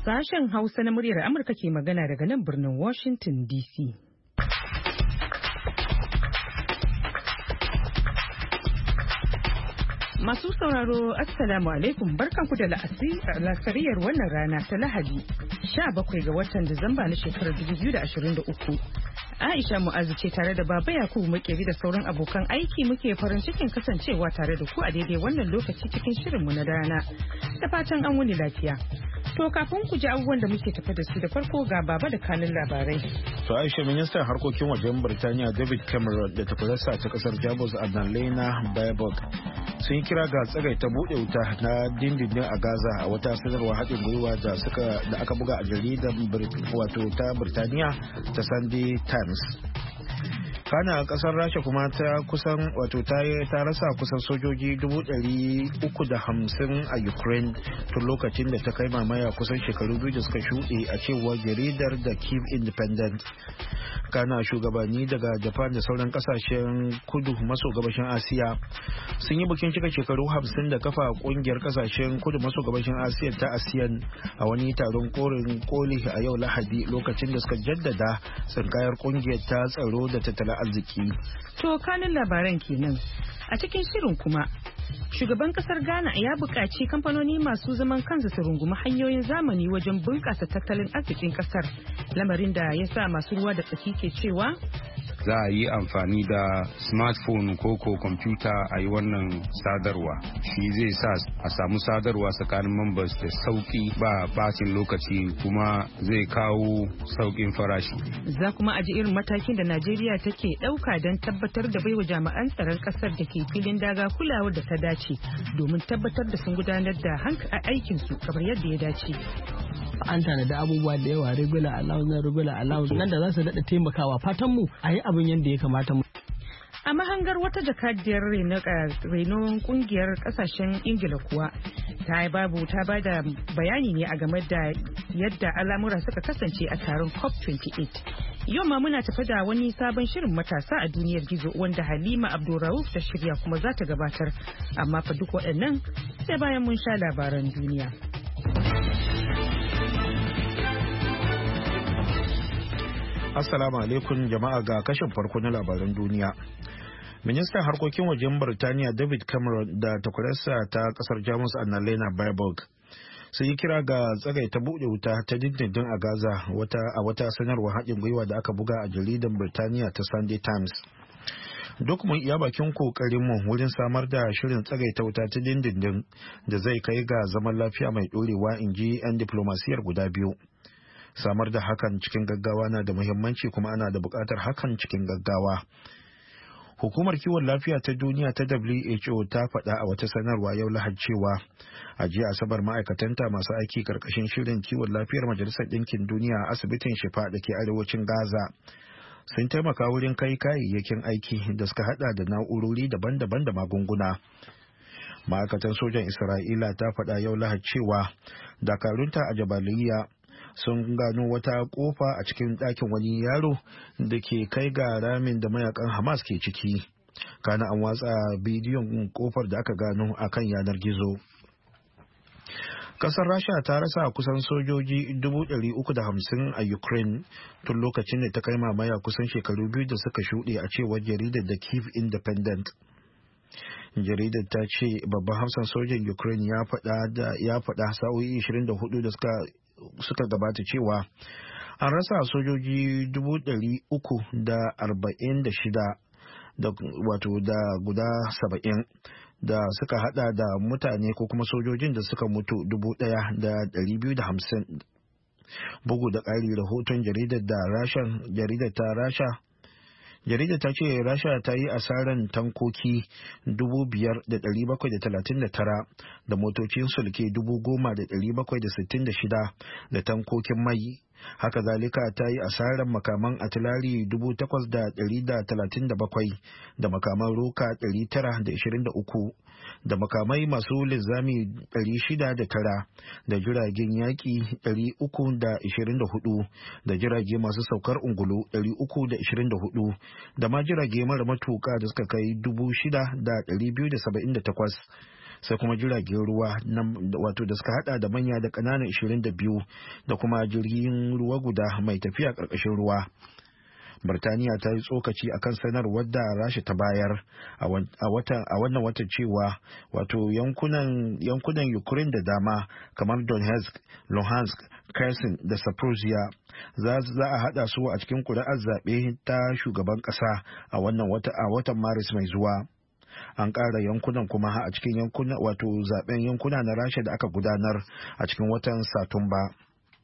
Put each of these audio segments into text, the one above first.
Sashen Hausa na muryar Amurka ke magana daga nan birnin Washington DC. Masu sauraro, Assalamu alaikum, barkanku da la'asariyar wannan rana ta Lahadi, 17 ga watan Disamba na shekarar 2023. Aisha Mu'azu ce tare da Baba Yakubu Makeri da sauran abokan aiki muke farin cikin kasancewa tare da ku a daidai wannan lokaci cikin shirinmu na rana. Da fatan an wuni lafiya. To kafin ku ji abubuwan da muke tafi da su da farko ga Baba da kanun labarai. To Aisha, ministan harkokin wajen Birtaniya David Cameron da takwararsa ta kasar Jamus Annalena Baerbock sun yi kira ga tsagaita buɗe wuta na dindindin a Gaza a wata sanarwa haɗin gwiwa da aka buga a jaridar wato ta Birtaniya ta Sunday Times. Kana kasar Rasha kuma ta kusan wato ta rasa kusan sojoji 350 a Ukraine tun lokacin da ta kai mamaya kusan shekaru biyu da suka shuɗe a cewar jaridar da Kyiv Independent. Kana shugabanni daga Japan da sauran kasashen kudu maso gabashin Asiya sun yi bikin cika shekaru 50 da kafa kungiyar kasashen kudu maso gabashin Asiya ta ASEAN a wani taron korin koli a yau Lahadi lokacin da suka jaddada tsinkayar kungiyar ta tsaro da tattalin arziki. To kanin labaran kenan. A cikin shirin kuma, shugaban kasar Ghana ya buƙaci kamfanoni masu zaman kansu su rungumi hanyoyin zamani wajen bunƙasa tattalin arzikin kasar, lamarin da ya sa masu ruwa da tsaki ke cewa za a yi amfani da smartphone ko kwamfuta a yi wannan sadarwa. Shi zai sa a samu sadarwa tsakanin members da sauki ba bacin lokaci, kuma zai kawo saukin farashi. Za kuma aji irin matakin da Najeriya take ɗauka don tabbatar da baiwa jami'an tsaron ƙasar da ke filin daga kulawar da ta dace domin tabbatar da sun gudanar da aikinsu kamar yadda ya dace. An tanada abubuwa da yawa, regular allowance nan da za su daɗa taimakawa fatan mu a yi abin yadda ya kamata mu. A mahangar wata jakadiyar renon kungiyar kasashen Ingila kuwa ta ba da bayani ne a game da yadda al'amura suka kasance a taron COP28. Yau ma muna tafi da wani sabon shirin matasa a duniyar gizo wanda Halima Abdulrauf ta shirya kuma za ta gabatar, amma fa duk waɗannan sai bayan mun sha labaran duniya. Assalamu alaikum jama'a, ga kashin farko na labaran duniya. Ministan harkokin wajen Birtaniya David Cameron da takwararsa ta kasar Jamus Annalena Baerbock sun yi kira ga tsagaita buɗe wuta ta dindindin a Gaza a wata sanarwar haɗin gwiwa da aka buga a jaridar Birtaniya ta Sunday Times. Duk mun iya bakin kokarinmu wurin samar da shirin tsagaita wuta ta dindindin da zai kai ga zaman lafiya mai ɗorewa, in ji 'yan diplomasiyar guda biyu. Samar da hakan cikin gaggawa na da muhimmanci, kuma ana da buƙatar hakan cikin gaggawa. Hukumar kiwon lafiya ta duniya ta WHO ta faɗa a wata sanarwa yau Lahadi cewa a jiya Asabar ma'aikatanta masu aiki karkashin shirin kiwon lafiyar Majalisar Ɗinkin Duniya a asibitin Shifa da ke arewacin Gaza sun taimaka wurin kai kayayyakin aiki da suka hada da na'urori daban-daban da magunguna. Ma'aikatan sojan Isra'ila ta faɗa yau Lahadi cewa dakarunta a Jabaliya sun gano wata kofa a cikin ɗakin wani yaro da ke kai ga ramin da mayakan Hamas ke ciki. Kana an watsa bidiyon kofar da aka gano a kan yanar gizo. Kasar Rasha ta rasa kusan sojoji 350 a Ukraine tun lokacin da ta kai mamaya kusan shekaru biyu da suka shuɗe, a cewar jaridar da Kyiv Independent. Jaridar ta ce babban hafsan sojan Ukraine ya faɗa sa'o'i 24 da suka gabata cewa an rasa sojoji 346 da guda 70 da suka hada da mutane ko kuma sojojin da suka mutu 1,250. Bugu da ƙari, rahoton jaridar ta ce Rasha ta yi asaran tankoki 5,739 da motocin sulke 10,766 da tankokin mai. Haka zalika ta yi asaran makaman atilari 8,137 da makaman roka 923 da makamai masu linzami 609 da jiragen yaƙi 324 da jirage masu saukar ungulu 324 da ma jirage mara matuƙa da suka kai 6,278. sai kuma jiragen ruwa wato da suka hada da manya da ƙananan 22 da kuma jirgin ruwa guda mai tafiya ƙarƙashin ruwa. Birtaniya ta yi tsokaci akan sanarwar da Rasha ta bayar a wannan watan cewa wato yankunan Ukraine da dama kamar Donetsk, Luhansk, Kherson da Zaporizhia za a hada su a cikin kuri'ar zaɓe ta shugaban ƙasa a watan Maris mai zuwa. An ƙara yankunan kuma a cikin zaɓen yankuna na Rasha da aka gudanar a cikin watan Satumba.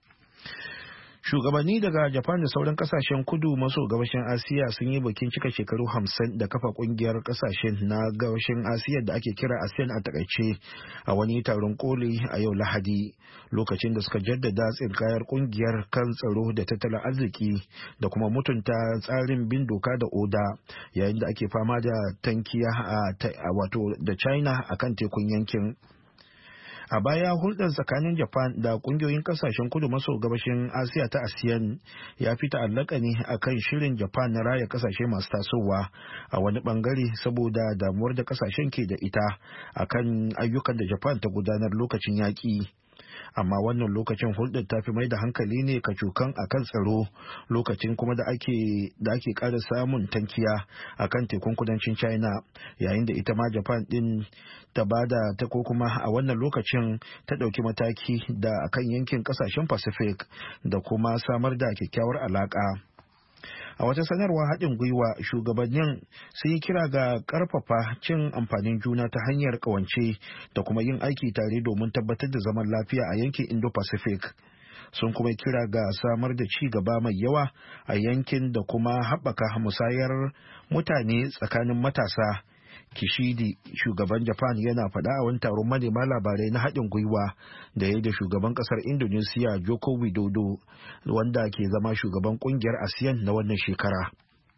Shugabanni daga Japan da sauran kasashen kudu maso gabashin Asiya sun yi bikin cika shekaru 50 da kafa kungiyar kasashen na gabashin Asiya da ake kira ASEAN a takaice a wani taron koli a yau Lahadi, lokacin da suka jaddada tsinkayar kungiyar kan tsaro da tattalin arziki da kuma mutunta tsarin bin doka da oda yayin da ake fama da tankiya da China akan tekun yankin. A baya hulɗar tsakanin Japan da ƙungiyoyin ƙasashen kudu maso gabashin Asiya ta ASEAN ya fi ta'allaka ne akan shirin Japan na raya ƙasashe masu tasowa a wani ɓangare saboda damuwar da ƙasashen ke da ita akan ayyukan da Japan ta gudanar lokacin yaƙi. Amma wannan lokacin hulɗar ta fi mai da hankali ne kacokan akan tsaro lokacin kuma da ake ƙara samun tankiya akan tekun kudancin China, yayin da ita ma Japan ɗin ta bada ta ko kuma a wannan lokacin ta ɗauki mataki da akan yankin ƙasashen Pacific da kuma samar da kyakkyawar alaƙa. A wata sanarwar haɗin gwiwa, shugabannin sun yi kira ga ƙarfafa cin amfanin juna ta hanyar ƙawance da kuma yin aiki tare domin tabbatar da zaman lafiya a yankin Indo-Pacific. Sun kuma kira ga samar da ci gaba mai yawa a yankin da kuma haɓaka musayar mutane tsakanin matasa. Kishidi, shugaban Japan, yana faɗa a wani taron manema labarai na haɗin gwiwa da ya yi da shugaban ƙasar Indonesia Joko Widodo, wanda ke zama shugaban ƙungiyar ASEAN na wannan shekara.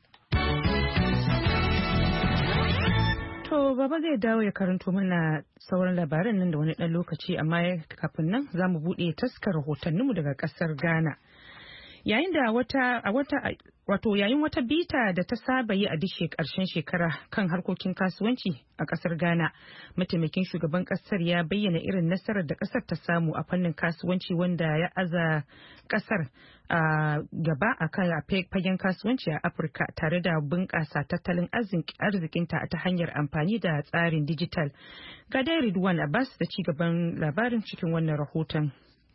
To, Baba zai dawo ya karanto mana sauran labaran nan da wani ɗan lokaci, amma kafin nan za mu buɗe taskar rahotanninmu daga ƙasar Ghana. Yayin da yayin wata bita da ta saba yi a duk ƙarshen shekara kan harkokin kasuwanci a ƙasar Ghana, mataimakin shugaban ƙasar ya bayyana irin nasarar da ƙasar ta samu a fannin kasuwanci wanda ya aza ƙasar a gaba a kan fagen kasuwanci a Afirka tare da bunƙasa tattalin arzikinta ta hanyar amfani da tsarin dijital. Ga dai Ridwan Abbas da ci gaban labarin cikin wannan rahoton.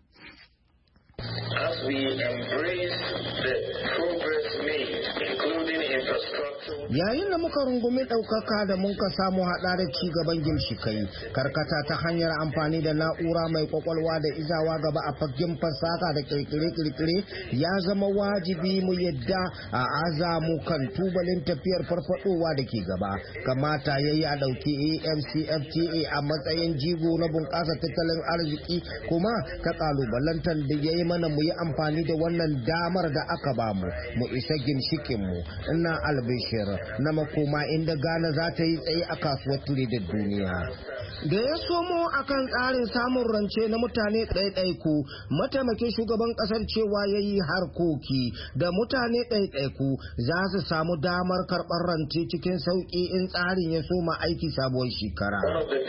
As we embrace the progress made, including infrastructure. Yayin da muka rungumi ɗaukaka da muka samu haɗa da ci gaban ginshikai, karkata ta hanyar amfani da na'ura mai kwakwalwa da izawa gaba a fagen fasaha da kirkire-kirkire ya zama wajibi mu yadda a azamu kan tubalin tafiyar farfadowa da ke gaba. Kamata ya yi a ɗauki AfCFTA a matsayin jigo na bunƙasa tattalin arziki kuma ta ƙalubalantar da ya yi mana mu yi amfani da wannan damar da aka bamu mu isa ginshikinmu. Ina albishir na makoma inda Ghana za ta yi tsaye a kasuwar da duniya. Da ya somo akan tsarin samun rance na mutane ɗaiɗaiku, mataimakin shugaban ƙasar cewa ya yi harkoki da mutane ɗaiɗaiku za su samu damar karɓar rance cikin sauƙi in tsarin ya soma aiki sabuwar shekara.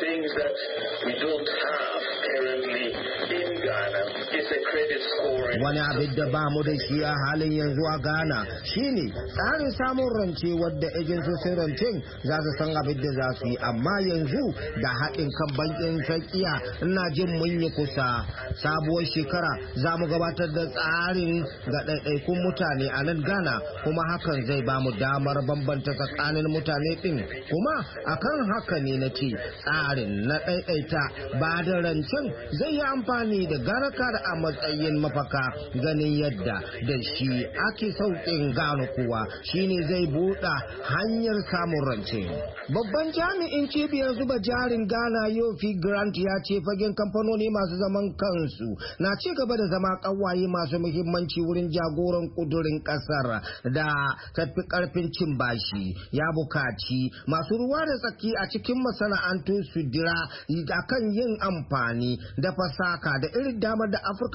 Wani abin da ba mu da shi a halin yanzu a Ghana shine tsarin samun rance wadda ejensosin rancen za su san abin da za su yi, amma yanzu da haɗin kan bankin tsakiya ina jin mun yi kusa. Sabuwar shekara za mu gabatar da tsarin ga ɗaiɗaikun mutane a nan Ghana, kuma hakan zai ba mu damar bambanta tsakanin mutane ɗin. Kuma akan haka ne na ce tsarin na ɗaiɗaita ba da rancen zai yi amfani da Ghana Card a matsayin mafaka, ganin yadda da shi ake sauƙin gano kuwa shine zai buɗa hanyar samun rance. Babban jami'in cibiyar zuba jarin Ghana Yofi Grant ya ce fagen kamfanoni masu zaman kansu na ci gaba da zama ƙawaye masu muhimmanci wurin jagoran kudurin ƙasar da tafi ƙarfin cin bashi. Ya bukaci masu ruwa da tsaki a cikin masana'antu su dira akan yin amfani da fasaka da irin damar da African Continental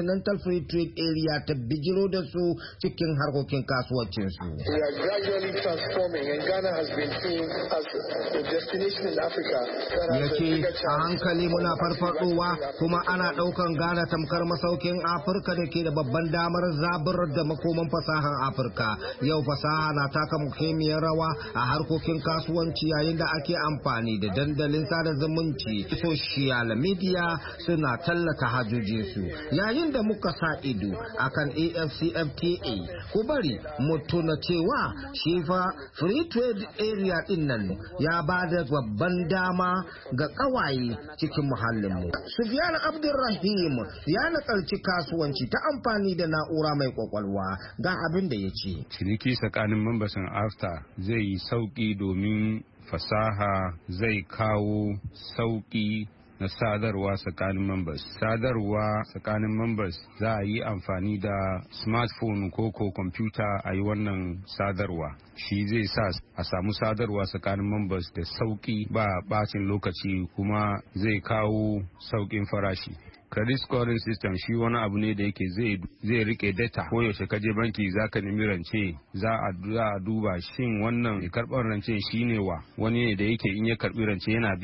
Intercontinental Free Trade Area ta bijiro da su cikin harkokin kasuwancinsu. We are gradually transforming and Ghana has been seen as a destination in Africa. Yace a hankali muna farfadowa kuma ana daukan Ghana tamkar masaukin Afirka da ke da babban damar zabar da makoman fasahar Afirka. Yau fasaha na taka muhimmiyar rawa a harkokin kasuwanci yayin da ake amfani da dandalin sada zumunci social media suna tallata hajojinsu. Yayin da muka sa ido akan AfCFTA ku bari mu tuna cewa shi fa Free Trade Area din nan ya bada babban dama ga kawaye cikin muhallinmu. Sufyan Abdulrahim ya nakalci kasuwanci ta amfani da na'ura mai kwakwalwa ga abin da ya ce. Ciniki tsakanin mambasan AfTA zai yi sauki domin fasaha zai kawo sauki na sadarwa tsakanin members. Sadarwa tsakanin members za a yi amfani da smartphone ko kwamfuta a yi wannan sadarwa. Shi zai sa a samu sadarwa tsakanin members da sauki ba bacin lokaci kuma zai kawo saukin farashi. Credit scoring system shi wani abu ne da yake zai rike data ko yaushe ka je banki zaka nemi rance za a duba shin wannan ya karɓar rance shine wani ne da yake in ya karɓi rance yana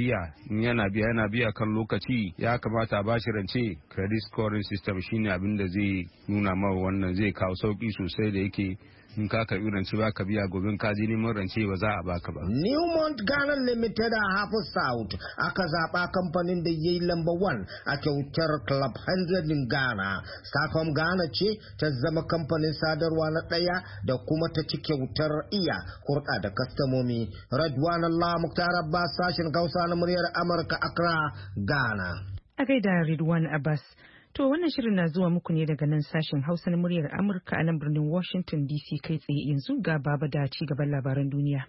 biya kan lokaci ya kamata a bashi rance. Credit scoring system shine abin da zai nuna ma wannan zai kawo sauki sosai da yake in ka karɓi rance ba ka biya gobe ka je neman rance ba za a baka ba. Newmont Ghana Limited a Hafu South aka zaɓa kamfanin da ya yi lamba 1 a kyautar Club 100 in Ghana. Sacom Ghana ce ta zama kamfanin sadarwa na ɗaya da kuma ta ci kyautar iya kurɗa da kastamomi. Radwan Allah Muktar Abbas sashen Hausa na muryar Amurka Accra, Ghana. A gaida Ridwan Abbas. To wannan shirin na zuwa muku ne daga nan sashen Hausa na muryar Amurka a nan birnin Washington DC kai tsaye yanzu ga baba da ci gaban labaran duniya.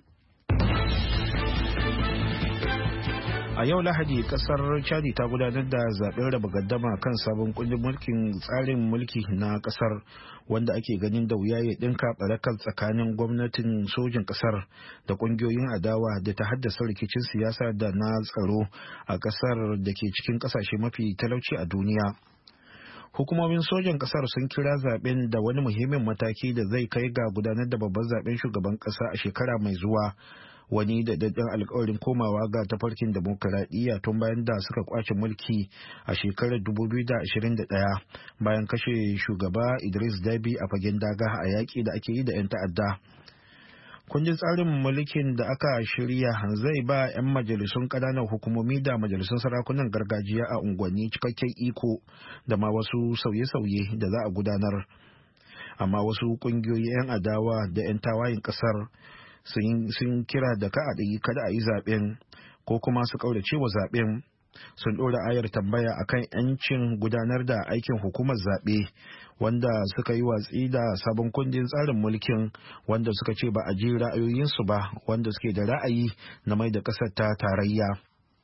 A yau Lahadi kasar Chadi ta gudanar da zaben raba gaddama kan sabon kundin mulkin tsarin mulki na kasar wanda ake ganin da wuya ya dinka barakar tsakanin gwamnatin sojin kasar da kungiyoyin adawa da ta haddasa rikicin siyasa da na tsaro a kasar da ke cikin kasashe mafi talauci a duniya. Hukumomin sojan kasar sun kira zaben da wani muhimmin mataki da zai kai ga gudanar da babban zaben shugaban kasa a shekara mai zuwa, wani da daddan alkawarin komawa ga tafarkin demokuraɗiyya tun bayan da suka kwace mulki a shekarar 2021 bayan kashe shugaba Idris Deby a fagen daga a yaƙi da ake yi da 'yan ta'adda. Kundin tsarin mulkin da aka shirya zai ba 'yan majalisun ƙananan hukumomi da majalisun sarakunan gargajiya a unguwanni cikakken iko da ma wasu sauye-sauye da za a gudanar. Amma wasu ƙungiyoyi 'yan adawa da 'yan tawayin ƙasar sun kira da kada a yi zaɓen ko kuma su ƙaurace wa zaɓen. Sun ɗora ayar tambaya akan 'yancin gudanar da aikin hukumar zaɓe wanda suka yi watsi da sabon kundin tsarin mulkin wanda suka ce ba a ji ra'ayoyinsu ba wanda suke da ra'ayi na mai da ƙasar ta tarayya.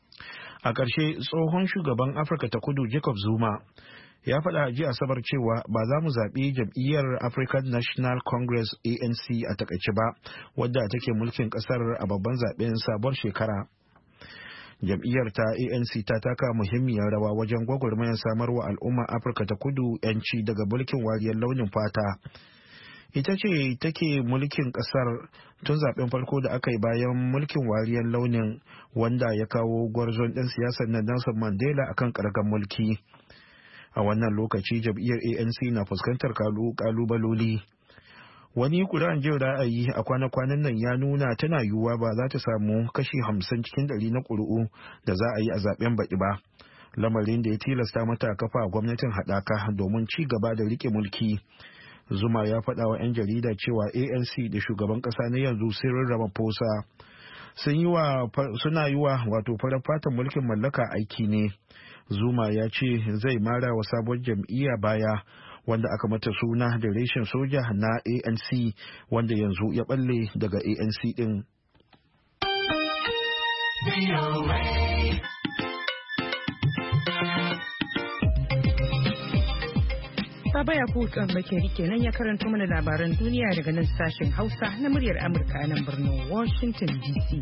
A ƙarshe tsohon shugaban Afirka ta Kudu Jacob Zuma ya faɗa jiya Asabar cewa ba za mu zaɓi jam'iyyar African National Congress ANC a takaice ba wadda take mulkin ƙasar a babban zaɓen sabuwar shekara. Jam'iyyar ta ANC ta taka muhimmiyar rawa wajen gwagwarmayar samarwa al'umma Afirka ta Kudu 'yanci daga mulkin wariyar launin fata. Ita ce take mulkin kasar tun zaben farko da aka yi bayan mulkin wariyar launin wanda ya kawo gwarzon ɗan siyasar na Nelson Mandela akan ƙargan mulki. A wannan lokaci jam'iyyar ANC na fuskantar kalubaloli. Wani kuran jin ra'ayi a kwana-kwanan nan ya nuna tana yiwuwa ba za ta samu kashi 50 cikin 100 na ƙuri'u da za a yi a zaben baɗi ba. Lamarin da ya tilasta mata kafa gwamnatin haɗaka domin ci gaba da riƙe mulki. Zuma ya faɗa wa 'yan jarida cewa ANC da shugaban ƙasa na yanzu Cyril Ramaphosa suna yi wa wato farar fatan mulkin mallaka aiki ne. Zuma ya ce zai mara wa sabuwar jam'iyya baya wanda aka mata suna da reshen soja na ANC wanda yanzu ya balle daga ANC din. Baba Yakubu Makeri kenan ya karanto mana labaran duniya daga nan sashen Hausa na muryar Amurka a nan birnin Washington DC.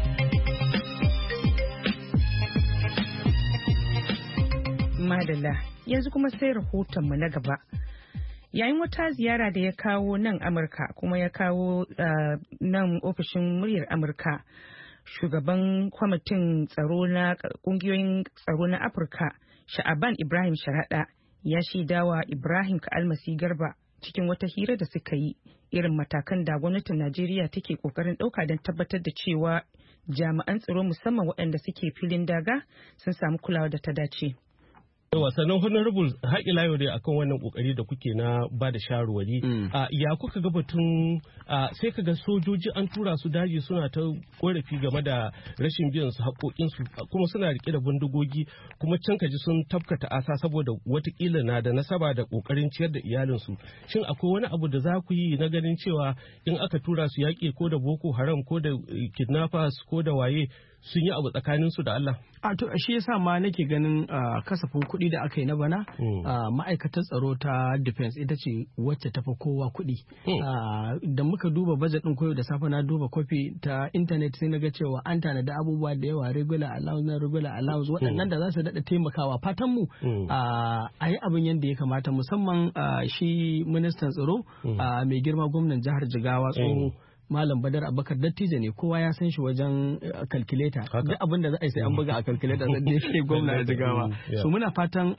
Madalla. Yanzu kuma sai rahotonmu na gaba. Yayin wata ziyara da ya kawo nan Amurka kuma ya kawo nan ofishin muryar Amurka, shugaban kwamitin tsaro na kungiyoyin tsaro na Afirka, Sha'aban Ibrahim Sharaɗa, ya shaidawa Ibrahim Ka'almasi Garba cikin wata hira da suka yi irin matakan da gwamnatin Najeriya take kokarin ɗauka don tabbatar da cewa jami'an tsaro musamman waɗanda suke filin daga sun samu kulawa da ta dace. Wasannin honorable haƙila yau dai akan wannan kokari da kuke na ba da shawarwari ya kuka ga batun sai kaga sojoji an tura su daji suna ta korafi game da rashin biyan su haƙoƙinsu kuma suna rike da bindigogi kuma can kaji sun tafkata asa saboda watakila na da nasaba da kokarin ciyar da iyalinsu. Shin akwai wani abu da za ku yi na ganin cewa in aka tura su yaƙi ko da Boko Haram ko da kidnappers ko da waye sun yi abu tsakaninsu da Allah? To shi yasa ma nake ganin kasafin kuɗi da aka yi na bana ma'aikatar tsaro ta defense ita ce wacce ta fi kowa kuɗi. Da muka duba budget ɗin koyo da safe na duba kofi ta intanet sai na ga cewa an tanada abubuwa da yawa regular allowance waɗannan da za su daɗa taimakawa fatan mu a yi abin yadda ya kamata musamman shi ministan tsaro mai girma gwamnan jihar Jigawa tsoho Malam Badar Abubakar dattijo ne kowa ya san shi wajen calculator duk abin da za a yi sai an buga a calculator sai da yake gwamna a Jigawa. So muna fatan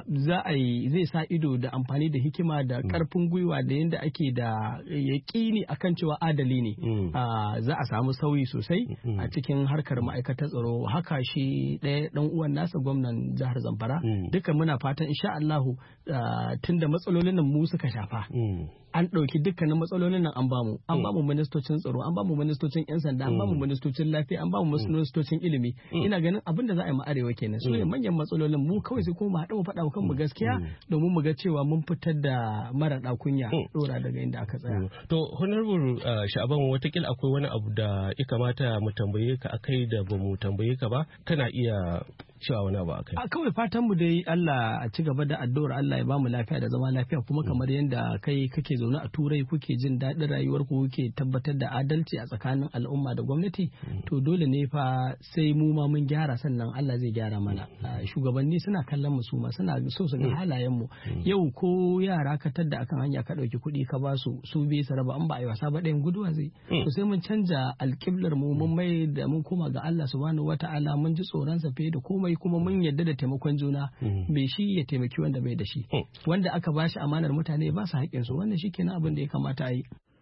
zai sa ido da amfani da hikima da karfin gwiwa da yadda ake da yaƙini akan cewa adali ne za a samu sauyi sosai a cikin harkar ma'aikatar tsaro. Haka shi ɗaya ɗan uwan nasa gwamnan jihar Zamfara duka muna fatan insha Allahu tunda matsalolin nan mu suka shafa an ɗauki dukkanin matsalolin nan an bamu ministocin tsaro, an bamu ministocin 'yan sanda, an bamu ministocin lafiya, an bamu ministocin ilimi. Ina ganin abin da za a yi mu arewa kenan su ne manyan matsalolin mu kawai sai kuma mu haɗu mu faɗa wa kanmu gaskiya domin mu ga cewa mun fitar da mara ɗakunya ɗora daga inda aka tsaya. To honorable Sha'aban watakila akwai wani abu da ya kamata mu tambaye ka akai da ba mu tambaye ka ba kana iya cewa wani abu akai. Kawai fatan mu dai Allah a ci gaba da addu'ar Allah ya bamu lafiya da zama lafiya kuma kamar yadda kai kake zaune a Turai kuke jin daɗin rayuwar ku kuke tabbatar da adalci a tsakanin al'umma da gwamnati to dole ne fa sai mu ma mun gyara sannan Allah zai gyara mana. Shugabanni suna kallon mu su ma suna so su ga halayen mu yau ko yara ka tadda akan hanya ka ɗauki kuɗi ka ba su bai su raba an ba a yi wasa ba ɗayan guduwa zai to sai mun canja alƙiblar mu mun mai da mun koma ga Allah subhanahu wata'ala mun ji tsoron sa fiye da komai kuma mun yarda da taimakon juna bai shi ya taimaki wanda bai da shi wanda aka bashi amanar mutane ba su haƙƙin su wannan shikenan abin da ya kamata a yi.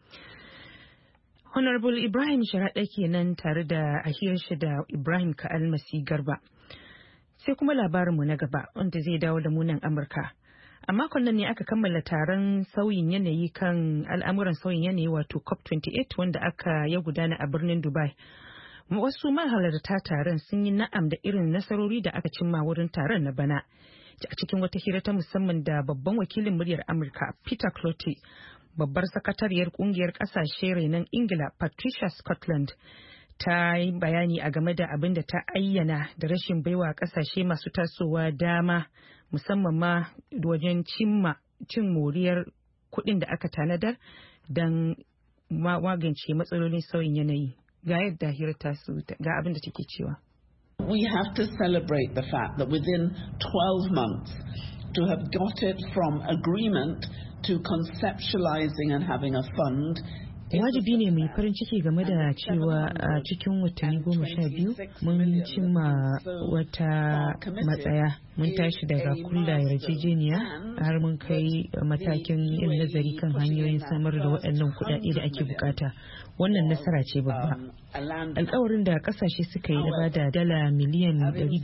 Honorable Ibrahim Sharaɗa kenan tare da ahiyar shi da Ibrahim Ka'almasi Garba. Sai kuma labarinmu na gaba wanda zai dawo da munan Amurka. A makon nan ne aka kammala taron sauyin yanayi kan al'amuran sauyin yanayi wato COP28 wanda ya gudana a birnin Dubai. Wasu mahalarta taron sun yi na'am da irin nasarori da aka cimma wurin taron na bana. A cikin wata hira ta musamman da babban wakilin muryar Amurka Peter Clotty, babbar sakatariyar kungiyar kasashe renon Ingila Patricia Scotland ta yi bayani a game da abin da ta ayyana da rashin baiwa kasashe masu tasowa dama musamman ma wajen cin moriyar kuɗin da aka tanadar don magance matsalolin sauyin yanayi. Ga yadda hirta su ga abin da take cewa. We have to celebrate the fact that within 12 months to have got it from agreement to conceptualizing and having a fund. Wajibi ne mai farin ciki game da cewa a cikin watanni 12 mun cimma wata matsaya mun tashi daga kulla yarjejeniya har mun kai matakin yin nazari kan hanyoyin samar da waɗannan kuɗaɗe da ake bukata. Wannan nasara ce babba. Alkawarin da kasashe suka yi na bada dala miliyan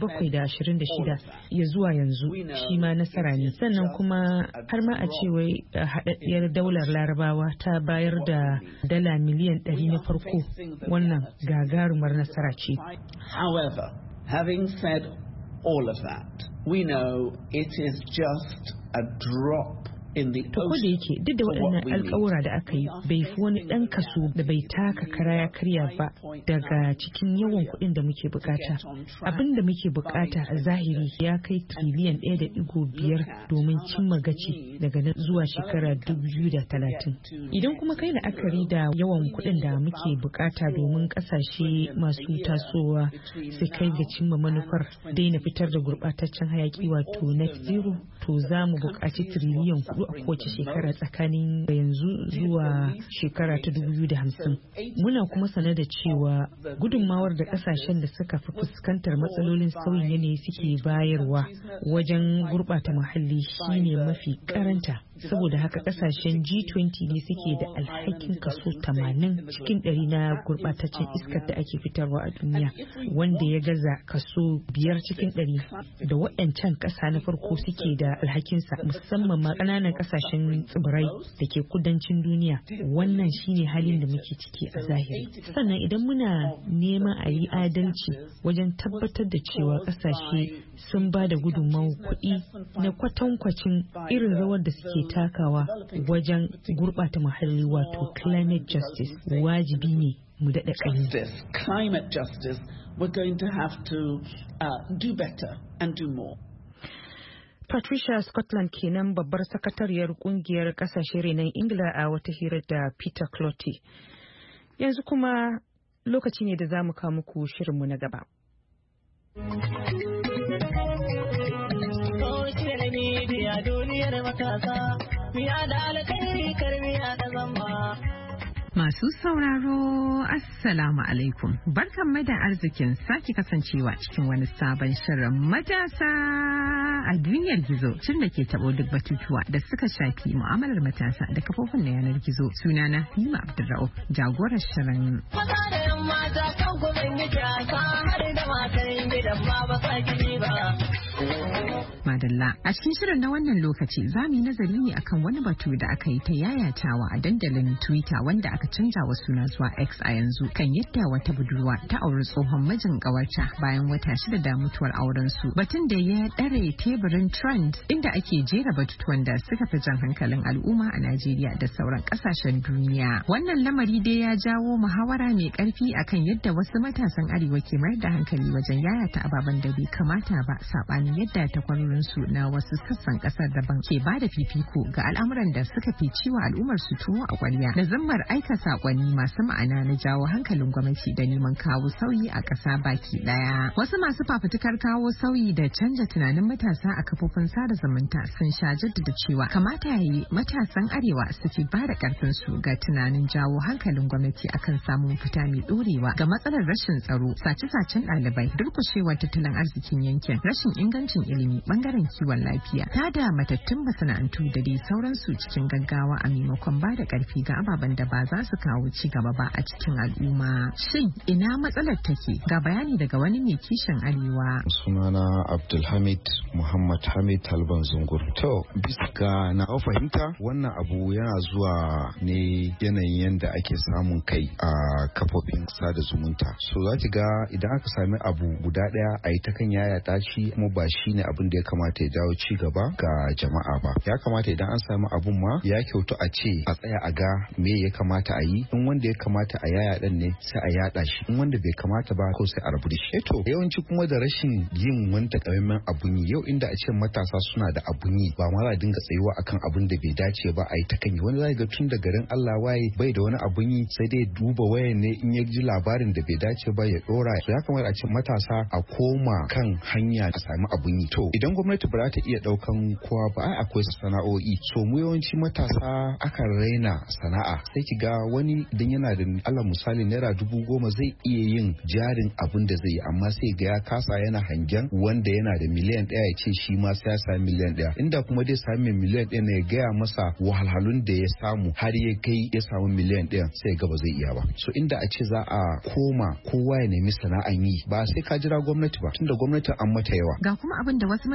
726 ya zuwa yanzu shi ma nasara ne. Sannan kuma har ma a ce wai haɗaɗɗiyar daular larabawa ta bayar da dala miliyan 100 na farko wannan gagarumar nasara ce. However, having said all of that, we know it is just a drop in the To ko da yake duk da waɗannan alƙawura da aka yi bai fi wani ɗan kaso da bai taka kara ya karya ba daga cikin yawan kuɗin da muke bukata. Abin da muke bukata a zahiri ya kai tiriliyan 1.5 domin cimma gaci daga nan zuwa shekara 2030. Idan kuma kai la'akari da yawan kuɗin da muke bukata domin ƙasashe masu tasowa su kai ga cimma manufar daina fitar da gurɓataccen hayaki wato net zero, to za mu buƙaci tiriliyan 4 a kowace shekara tsakanin yanzu zuwa shekara ta 2050. Muna kuma sanar da cewa gudunmawar da kasashen da suka fi fuskantar matsalolin sauyin yanayi suke bayarwa wajen gurɓata muhalli shine mafi karanta. Saboda haka kasashen G20 ne suke da alhakin kaso 80 cikin 100 na gurɓataccen iskar da ake fitarwa a duniya, wanda ya gaza kaso 5 cikin 100 da waɗancan ƙasa na farko suke da alhakinsa, musamman ma ƙananan ƙasashen tsibirai da ke kudancin duniya. Wannan shine halin da muke ciki a zahiri. Sannan idan muna neman a yi adalci wajen tabbatar da cewa ƙasashe sun ba da gudunmawar kuɗi na kwatankwacin irin rawar da suke takawa wajen gurɓata muhalli wato climate justice, wajibi ne mu daɗa ƙani. Climate justice, we're going to have to do better and do more. Patricia Scotland kenan babbar sakatariyar kungiyar kasashe renon Ingila a wata hira da Peter Clotty. Yanzu kuma lokaci ne da za mu kawo muku shirinmu na gaba. Masu sauraro, Assalamu alaikum. Barkan da arzikin sake kasancewa cikin wani sabon shirin matasa a duniyar gizo, cin da ke tabo duk batutuwa da suka shafi mu'amalar matasa da kafofin na yanar gizo. Sunana Hima Abdulra'uf, jagorar shirin. Madalla, a cikin shirin na wannan lokaci za mu yi nazari ne akan wani batu da aka yi ta yayatawa a dandalin Twitter wanda aka canja wa suna zuwa X a yanzu, kan yadda wata budurwa ta auri tsohon mijin ƙawarta bayan wata 6 da mutuwar auren su. Batun da ya ɗare teburin trend inda ake jera batutuwan da suka fi jan hankalin al'umma a Najeriya da sauran ƙasashen duniya. Wannan lamari dai ya jawo muhawara mai ƙarfi akan yadda wasu matasan arewa ke mayar da hankali wajen yayata ababen da bai kamata ba, saɓanin yadda takwarorinsu na wasu sassan kasar daban ke ba da fifiko ga al'amuran da suka fi ciwa al'ummar su tuwo a kwarya da zammar aika sakonni masu ma'ana na jawo hankalin gwamnati da neman kawo sauyi a ƙasa baki daya. Wasu masu fafutukar kawo sauyi da canja tunanin matasa a kafofin sada zumunta sun sha jaddada cewa kamata yayi matasan arewa suke ba da karfin su ga tunanin jawo hankalin gwamnati akan samun fita mai dorewa ga matsalar rashin tsaro, sace-sacen ɗalibai, durkushewar tattalin arzikin yankin, rashin ingancin ilimi, bangaren kiwon lafiya, tada matattun masana'antu da dai sauransu cikin gaggawa a maimakon ba da karfi ga ababen da ba za su kawo ci gaba ba a cikin al'umma. Shin ina matsalar take? Ga bayani daga wani mai kishin arewa. Sunana Abdulhamid Muhammad Hamid Talban Zungur. To, bisa ga na fahimta wannan abu yana zuwa ne yanayin yadda ake samun kai a kafofin sada zumunta. So za ki ga idan aka sami abu guda ɗaya a yi ta kan yayata shi kuma ba shi ne abin da ya kamata ya jawo ci gaba ga jama'a ba. Ya kamata idan an samu abun ma ya kyautu a ce a tsaya a ga me ya kamata a yi, in wanda ya kamata a yaya dan ne sai a yada shi, in wanda bai kamata ba ko sai a rabu da shi. To yawanci kuma da rashin yin wani takamaiman abun yi, yau inda a ce matasa suna da abun yi ba ma za dinga tsayuwa akan abun da bai dace ba a yi ta kan yi. Wani zai ga tun da garin Allah waye bai da wani abun yi sai dai duba wayan ne in ya ji labarin da bai dace ba ya dora. So ya kamata a ce matasa a koma kan hanya a sami abun yi. To idan gwamnati ba za ta iya daukan kowa ba, ai akwai sana'o'i. So mu yawanci matasa akan raina sana'a, sai ki ga wani idan yana da Allah misali naira 10,000 zai iya yin jarin abun da zai yi, amma sai ga ya kasa yana hangen wanda yana da miliyan 1 ya ce shi ma sai ya sami miliyan 1. Inda kuma dai sami miliyan 1 ne ya gaya masa wahalhalun da ya samu har ya kai ya samu miliyan 1 sai ga ba zai iya ba. So inda a ce za a koma kowa ya nemi sana'an yi, ba sai ka jira gwamnati ba, tunda gwamnatin an mata yawa. Ga kuma abin da wasu matasa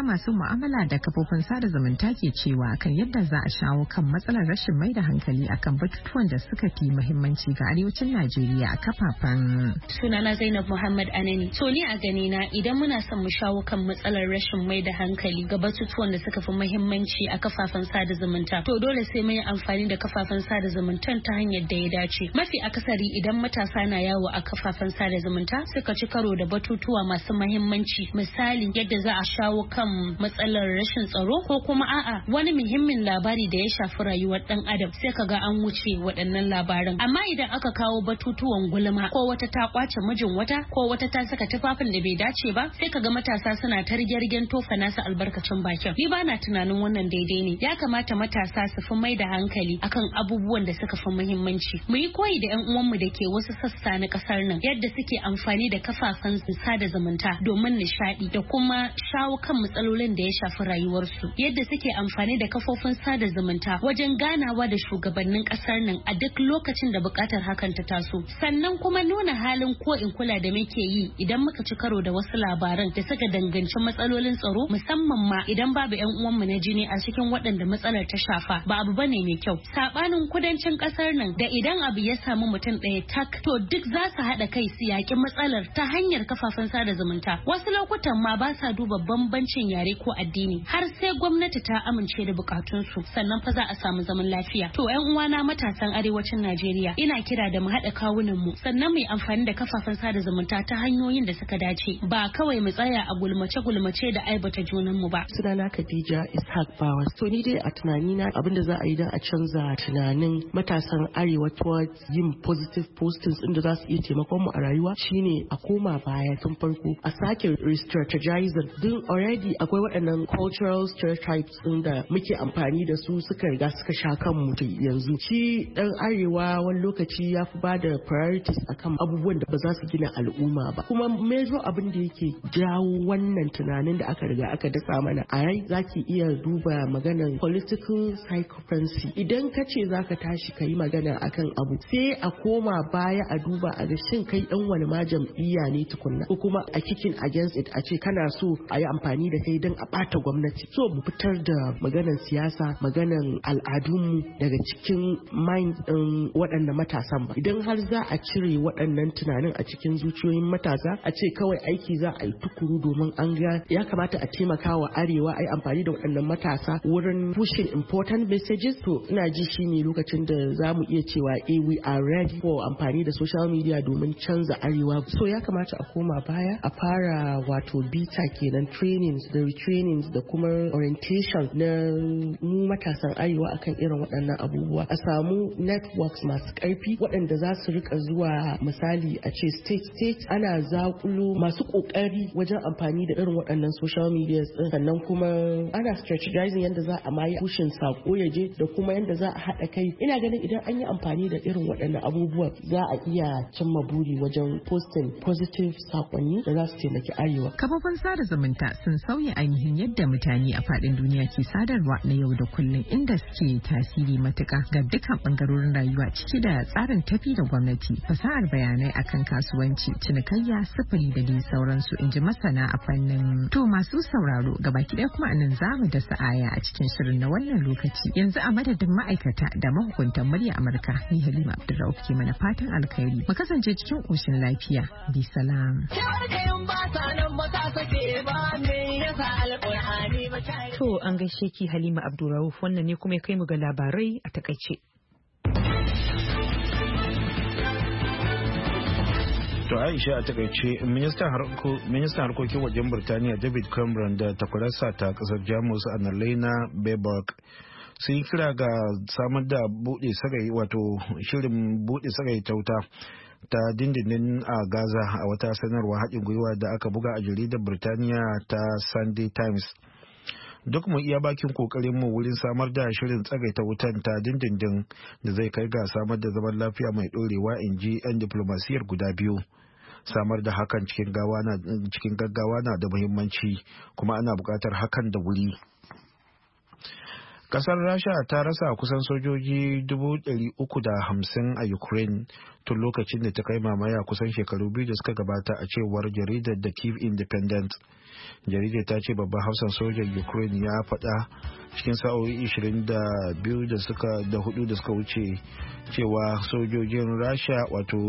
masu mu'amala da kafofin sada zumunta ke cewa kan yadda za a shawo kan matsalar rashin mai da hankali akan batutuwan da suka fi muhimmanci ga arewacin Najeriya a kafafen. Sunana Zainab Muhammad Anani. To ni a gani na idan muna son mu shawo kan matsalar rashin mai da hankali ga batutuwan da suka fi muhimmanci a kafafen sada zumunta, to dole sai mun yi amfani da kafafen sada zumuntan ta hanyar da ya dace. Mafi akasari idan matasa na yawo a kafafen sada zumunta suka ci karo da batutuwa masu muhimmanci, misali yadda za a shawo kan matsalar rashin tsaro ko kuma a'a wani muhimmin labari da ya shafi rayuwar dan adam, sai kaga an wuce waɗannan labaran. Amma idan aka kawo batutuwan gulma ko wata ta kwace mijin wata ko wata ta saka tufafin da bai dace ba, sai kaga matasa suna ta rigirgen tofa nasu albarkacin bakin. Ni ba na tunanin wannan daidai ne. Ya kamata matasa su fi mai da hankali akan abubuwan da suka fi muhimmanci. Mu yi koyi da 'yan uwanmu da ke wasu sassa na kasar nan yadda suke amfani da kafafen sada zumunta domin nishaɗi da kuma shawo kan matsalolin da ya shafi rayuwarsu. Yadda suke amfani da kafofin sada zumunta wajen ganawa da shugabannin kasar nan a duk lokacin da bukatar hakan ta taso. Sannan kuma nuna halin ko in kula da muke yi idan muka ci karo da wasu labaran da suka danganci matsalolin tsaro, musamman ma idan babu 'yan uwanmu na jini a cikin waɗanda matsalar ta shafa, ba abu bane mai kyau. Sabanin kudancin kasar nan da idan abu ya samu mutum ɗaya tak, to duk za su haɗa kai su yaƙi matsalar ta hanyar kafafen sada zumunta. Wasu lokutan ma ba sa duba bambancin yare ko addini har sai gwamnati ta amince da bukatunsu, sannan fa za a samu zaman lafiya. To 'yan uwana matasan arewacin Najeriya, ina kira da mu haɗa kawunan mu, sannan mu yi amfani da kafafen sada zumunta ta hanyoyin da suka dace, ba kawai mu tsaya a gulmace da aibata junan mu ba. Sunana Khadija Ishaq Bawas. To ni dai a tunanina abinda za a yi don a canza tunanin matasan arewa towards yin positive postings inda za su iya taimakon mu a rayuwa shine a koma baya tun farko, a sake re-strategizing. Din already akwai waɗannan cultural stereotypes din da muke amfani da su suka riga suka sha kanmu yanzu. Shi dan arewa wani lokaci ya fi ba da priorities akan abubuwan da ba za su gina al'umma ba. Kuma major abin da yake jawo wannan tunanin da aka riga aka dasa mana a rai, zaki iya duba maganar political psychopathy. Idan ka ce zaka tashi ka yi magana akan abu, sai a koma baya a duba a ga shin kai dan wani ma jam'iyya ne tukunna, ko kuma a kicking against it, a ce kana so a yi amfani da kai don a bata gwamnati. So mu fitar da maganar siyasa, maganar al'adunmu daga cikin mind din waɗannan matasan ba. Idan har za a cire waɗannan tunanin a cikin zuciyoyin matasa, a ce kawai aiki za a yi tukuru domin an ga ya kamata a taimaka wa arewa a yi amfani da waɗannan matasa wurin pushing important messages, to ina ji shine lokacin da za mu iya cewa we are ready for amfani da social media domin canza arewa. So ya kamata a koma baya, a fara wato bita kenan, trainings da retrainings da kuma orientation na mu matasan arewa akan irin waɗannan abubuwa. A samu networks masu ƙarfi waɗanda za su rika zuwa, misali a ce state ana zakulo masu ƙoƙari wajen amfani da irin waɗannan social media din, sannan kuma ana strategizing yadda za a mayi pushin sako ya je da kuma yadda za a haɗa kai. Ina ganin idan an yi amfani da irin waɗannan abubuwa za a iya cimma buri wajen posting positive sakonni da za su taimaki arewa. Kafofin sada zumunta sun sauya ainihin yadda mutane a faɗin duniya ke sadarwa na yau da kullum, inda suke tasiri matuƙa ga dukkan ɓangarorin rayuwa ciki da tsarin tafi da gwamnati, fasahar bayanai akan kasuwanci, cinikayya, sufuri da dai sauransu, in ji masana a fannin. To masu sauraro gabaki ɗaya kuma anan zamu da sa'aya a cikin shirin na wannan lokaci. Yanzu a madadin ma'aikata da mahukuntan murya Amurka, ni Halima Abdulrauf ke mana fatan alkhairi. Mu kasance cikin ƙoshin lafiya. Bi salam. To an gaishe ki Halima Abdulrauf, wannan ne kuma ya kai mu ga labarai a takaice. To Aisha, a takaice ministan harkokin wajen Birtaniya David Cameron da takwararsa ta kasar Jamus Annalena Baerbock sun yi kira ga samar da buɗe sarai, wato shirin buɗe sarai ta wuta ta dindindin a Gaza a wata sanarwa haɗin gwiwa da aka buga a jaridar Birtaniya ta Sunday Times. Duk mu iya bakin kokarin mu wurin samar da shirin tsagaita wutan ta dindindin da zai kai ga samar da zaman lafiya mai ɗorewa, in ji 'yan diplomasiyar guda biyu. Samar da hakan cikin gaggawa na da muhimmanci, kuma ana buƙatar hakan da wuri. Kasar Rasha ta rasa kusan sojoji 350 a Ukraine tun lokacin da ta kai mamaya kusan shekaru biyu da suka gabata, a cewar jaridar The Kyiv Independent. jaridar ta ce babban hafsan sojan Ukraine ya faɗa cikin sa'o'i 22 da suka wuce cewa sojojin Rasha wato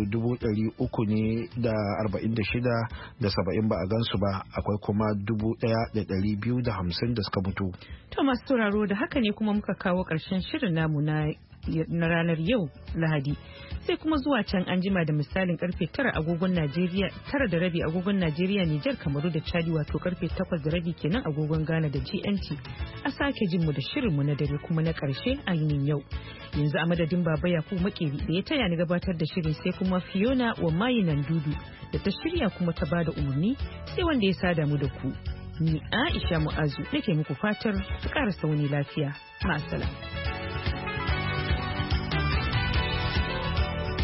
346,070 ba a gansu ba, akwai kuma 1,250 da suka mutu. To masu sauraro da haka ne kuma muka kawo ƙarshen shirin namu na ranar yau Lahadi, sai kuma zuwa can an jima da misalin karfe 9 agogon Najeriya, 9:30 agogon Najeriya, Nijar, Kamaru da Chadi, wato karfe 8:30 kenan agogon Ghana da GMT. A sake jin mu da shirin mu na dare kuma na karshe a yinin yau. Yanzu a madadin Baba Yakubu Makeri da ya taya ni gabatar da shirin, sai kuma Fiona Wamayi Nandudu da ta shirya kuma ta bada umarni, sai wanda ya sada mu da ku. Ni Aisha Mu'azu nake muku fatar ku ƙara sauni lafiya. Ma'asala.